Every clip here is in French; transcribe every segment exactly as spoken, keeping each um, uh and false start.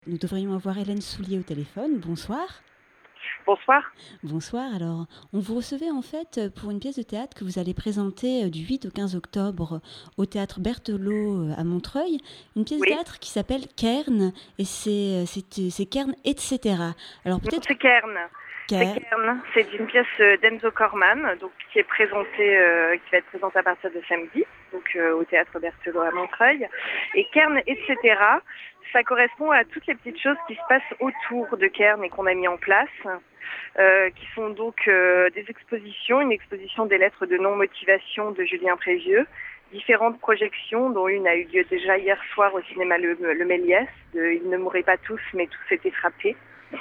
Nous devrions avoir Hélène Soulier au téléphone. Bonsoir. Bonsoir. Bonsoir. Alors, on vous recevait en fait pour une pièce de théâtre que vous allez présenter du huit au quinze octobre au théâtre Berthelot à Montreuil. Une pièce Oui. de théâtre qui s'appelle Kern et c'est, c'est, c'est Kern, et cetera. Alors peut-être. Non, c'est Kern. Kern. C'est Kern. C'est une pièce d'Enzo Corman, donc qui est présentée, euh, qui va être présentée à partir de samedi, donc euh, au théâtre Berthelot à Montreuil. Et Kern, et cetera. Ça correspond à toutes les petites choses qui se passent autour de Kern et qu'on a mis en place, euh, qui sont donc euh, des expositions, une exposition des lettres de non-motivation de Julien Prévieux, différentes projections, dont une a eu lieu déjà hier soir au cinéma Le, le Méliès, de Ils ne mourraient pas tous, mais tous étaient frappés.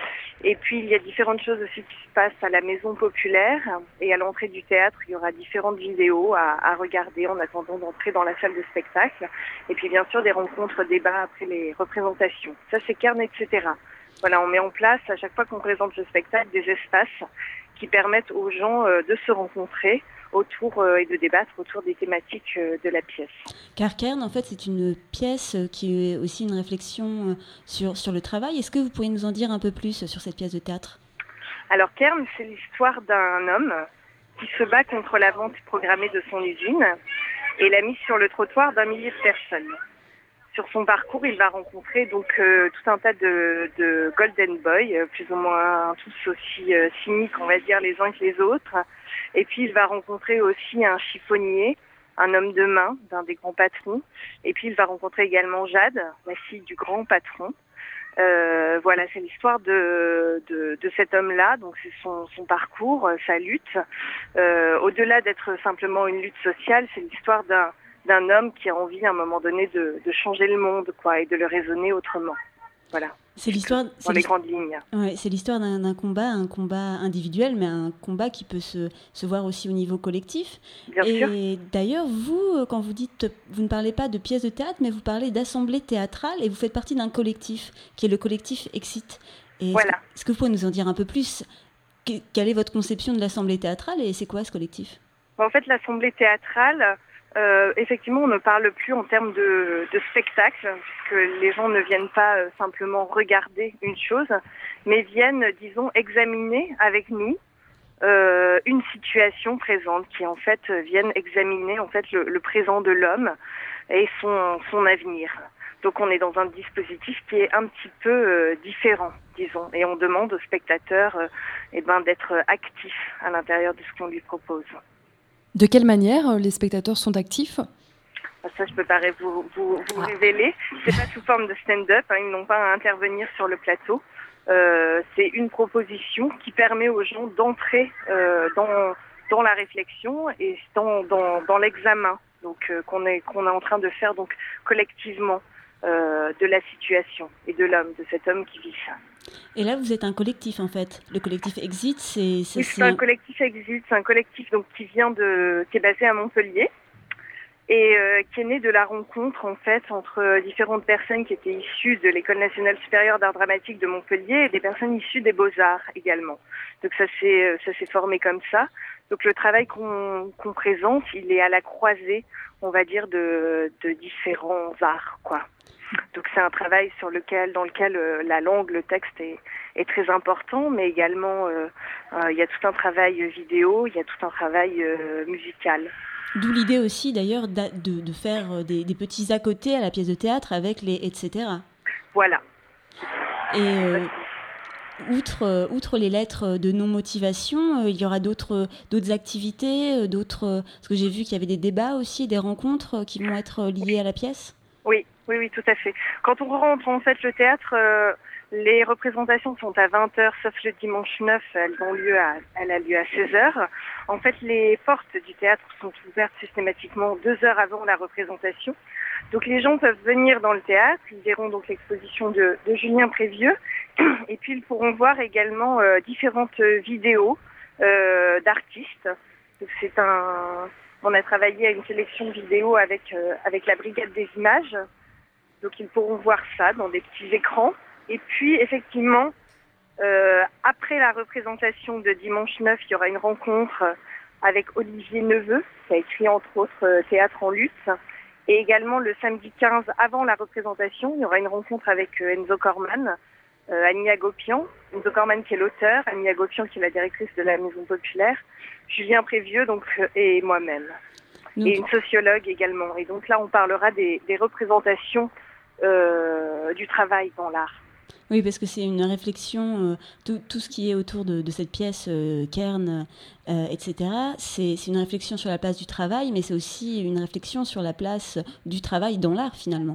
Et puis il y a différentes choses aussi qui se passent à la Maison Populaire, et à l'entrée du théâtre, il y aura différentes vidéos à, à regarder en attendant d'entrer dans la salle de spectacle. Et puis bien sûr des rencontres, débats après les représentations. Ça c'est Kern, et cetera. Voilà, on met en place à chaque fois qu'on présente le spectacle des espaces qui permettent aux gens euh, de se rencontrer autour euh, et de débattre autour des thématiques euh, de la pièce. Car Kern, en fait, c'est une pièce qui est aussi une réflexion sur, sur le travail. Est-ce que vous pourriez nous en dire un peu plus sur cette pièce de théâtre ? Alors Kern, c'est l'histoire d'un homme qui se bat contre la vente programmée de son usine et la mise sur le trottoir d'un millier de personnes. Sur son parcours, il va rencontrer donc euh, tout un tas de, de golden boys, euh, plus ou moins tous aussi euh, cyniques, on va dire, les uns que les autres. Et puis il va rencontrer aussi un chiffonnier, un homme de main d'un des grands patrons. Et puis il va rencontrer également Jade, la fille du grand patron. Euh, voilà, c'est l'histoire de, de, de cet homme-là, donc c'est son, son parcours, sa lutte. Euh, au-delà d'être simplement une lutte sociale, c'est l'histoire d'un d'un homme qui a envie à un moment donné de, de changer le monde, quoi, et de le raisonner autrement. Voilà. C'est l'histoire, dans c'est les grandes lignes. Ouais, c'est l'histoire d'un, d'un combat, un combat individuel, mais un combat qui peut se, se voir aussi au niveau collectif. Bien et sûr. D'ailleurs, vous, quand vous dites, vous ne parlez pas de pièces de théâtre, mais vous parlez d'assemblée théâtrale, et vous faites partie d'un collectif, qui est le collectif Exit. Et voilà. Est-ce que, est-ce que vous pouvez nous en dire un peu plus ? Quelle est votre conception de l'assemblée théâtrale, et c'est quoi ce collectif ? En fait, l'assemblée théâtrale... Euh, effectivement, on ne parle plus en termes de, de spectacle, puisque les gens ne viennent pas euh, simplement regarder une chose, mais viennent, disons, examiner avec nous euh, une situation présente, qui en fait viennent examiner en fait le, le présent de l'homme et son, son avenir. Donc on est dans un dispositif qui est un petit peu euh, différent, disons, et on demande aux spectateurs euh, eh ben, d'être actifs à l'intérieur de ce qu'on lui propose. De quelle manière les spectateurs sont actifs ? Ça, je ne peux pas vous, vous, vous révéler. C'est pas sous forme de stand-up, hein, ils n'ont pas à intervenir sur le plateau. Euh, c'est une proposition qui permet aux gens d'entrer euh, dans, dans la réflexion et dans, dans, dans l'examen donc, euh, qu'on, est, qu'on est en train de faire donc, collectivement euh, de la situation et de l'homme, de cet homme qui vit ça. Et là, vous êtes un collectif, en fait. Le collectif Exit, c'est... c'est, oui, c'est c'est un, un collectif Exit, c'est un collectif donc, qui vient de... qui est basé à Montpellier et euh, qui est né de la rencontre, en fait, entre différentes personnes qui étaient issues de l'École nationale supérieure d'art dramatique de Montpellier et des personnes issues des Beaux-Arts également. Donc ça s'est, ça s'est formé comme ça. Donc le travail qu'on, qu'on présente, il est à la croisée, on va dire, de, de différents arts, quoi. Donc c'est un travail sur lequel, dans lequel euh, la langue, le texte est, est très important, mais également euh, euh, il y a tout un travail vidéo, il y a tout un travail euh, musical. D'où l'idée aussi d'ailleurs de, de faire des, des petits à côté à la pièce de théâtre avec les et cetera. Voilà. Et euh, outre, outre les lettres de non-motivation, euh, il y aura d'autres, d'autres activités, d'autres... Parce que j'ai vu qu'il y avait des débats aussi, des rencontres qui vont être liées à la pièce. Oui, oui, oui, tout à fait. Quand on rentre en fait le théâtre, euh, les représentations sont à vingt heures, sauf le dimanche neuf, elles ont lieu à, elle a lieu à seize heures. En fait, les portes du théâtre sont ouvertes systématiquement deux heures avant la représentation. Donc les gens peuvent venir dans le théâtre, ils verront donc l'exposition de, de Julien Prévieux, et puis ils pourront voir également euh, différentes vidéos euh, d'artistes. Donc c'est un... On a travaillé à une sélection vidéo avec, euh, avec la Brigade des Images. Donc ils pourront voir ça dans des petits écrans. Et puis effectivement, euh, après la représentation de dimanche neuf, il y aura une rencontre avec Olivier Neveu, qui a écrit entre autres euh, Théâtre en lutte. Et également le samedi quinze, avant la représentation, il y aura une rencontre avec euh, Enzo Corman, euh, Annie Agopian, Enzo Corman qui est l'auteur, Annie Agopian qui est la directrice de la Maison Populaire, Julien Prévieux donc, euh, et moi-même. Donc, et une sociologue également. Et donc là, on parlera des, des représentations euh, du travail dans l'art. Oui, parce que c'est une réflexion, euh, tout, tout ce qui est autour de, de cette pièce, euh, Kern, euh, et cetera, c'est, c'est une réflexion sur la place du travail, mais c'est aussi une réflexion sur la place du travail dans l'art, finalement.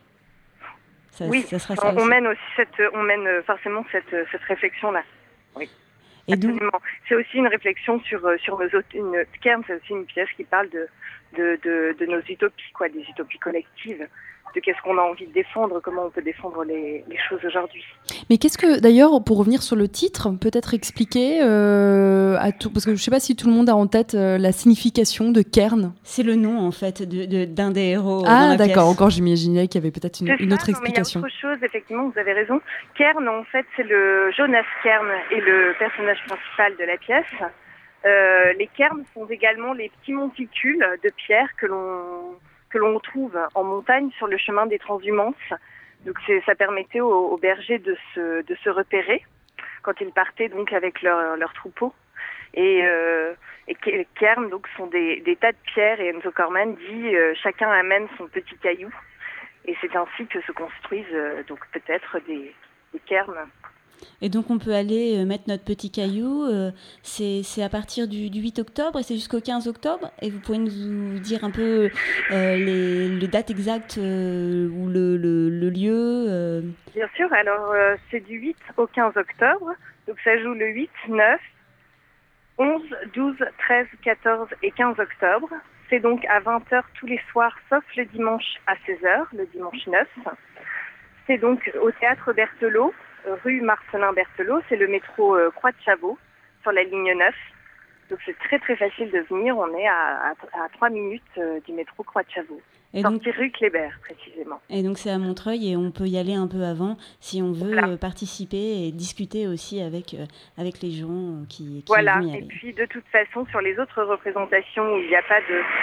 Ça, oui, ça sera ça on, aussi. on mène aussi cette, on mène forcément cette, cette réflexion-là. Oui. Et absolument. Donc, c'est aussi une réflexion sur, sur nos autres. Une, Kern, c'est aussi une pièce qui parle de, de, de, de nos utopies, quoi, des utopies collectives. De qu'est-ce qu'on a envie de défendre, comment on peut défendre les, les choses aujourd'hui. Mais qu'est-ce que, d'ailleurs, pour revenir sur le titre, peut-être expliquer euh, à tout, parce que je ne sais pas si tout le monde a en tête euh, la signification de Kern. C'est le nom, en fait, de, de, d'un des héros. Ah, dans la d'accord, pièce. Encore j'imaginais qu'il y avait peut-être une, une ça, autre non, explication. Mais il y a autre chose, effectivement, vous avez raison. Kern, en fait, c'est le Jonas Kern et le personnage principal de la pièce. Euh, les cairns sont également les petits monticules de pierre que l'on que l'on trouve en montagne sur le chemin des transhumances. Donc c'est, ça permettait aux, aux bergers de se, de se repérer quand ils partaient donc avec leur, leur troupeau. Et, euh, et les cairns donc sont des, des tas de pierres et Enzo Corman dit euh, chacun amène son petit caillou. Et c'est ainsi que se construisent euh, donc peut-être des, des cairns. Et donc on peut aller euh, mettre notre petit caillou, euh, c'est, c'est à partir du, du huit octobre et c'est jusqu'au quinze octobre. Et vous pouvez nous dire un peu euh, les, les dates exactes euh, ou le, le, le lieu euh... Bien sûr, alors euh, c'est du huit au quinze octobre, donc ça joue le huit, neuf, onze, douze, treize, quatorze et quinze octobre. C'est donc à vingt heures tous les soirs, sauf le dimanche à seize heures, le dimanche neuf. C'est donc au Théâtre Berthelot, rue Marcelin Berthelot, c'est le métro euh, Croix de Chavaux, sur la ligne neuf. Donc c'est très très facile de venir, on est à, à, à trois minutes euh, du métro Croix de Chavaux. Et sortie donc, rue Kléber, précisément. Et donc c'est à Montreuil et on peut y aller un peu avant si on veut voilà. euh, participer et discuter aussi avec, euh, avec les gens euh, qui, qui voilà. vont y aller. Et puis de toute façon, sur les autres représentations où il n'y a pas de,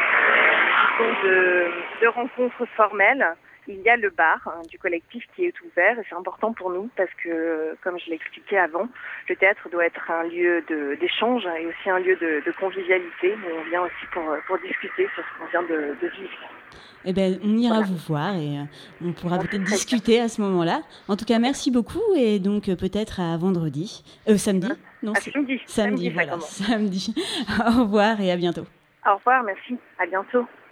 de, de rencontres formelles, il y a le bar hein, du collectif qui est ouvert et c'est important pour nous parce que, comme je l'expliquais avant, le théâtre doit être un lieu de, d'échange et aussi un lieu de, de convivialité. Mais on vient aussi pour, pour discuter sur ce qu'on vient de, de vivre. Eh ben, on ira voilà. vous voir et euh, on pourra peut-être discuter à ce moment-là. En tout cas, merci beaucoup et donc euh, peut-être à vendredi, euh, samedi. Non, à c'est samedi. Samedi, samedi voilà, samedi. Au revoir et à bientôt. Au revoir, merci. À bientôt.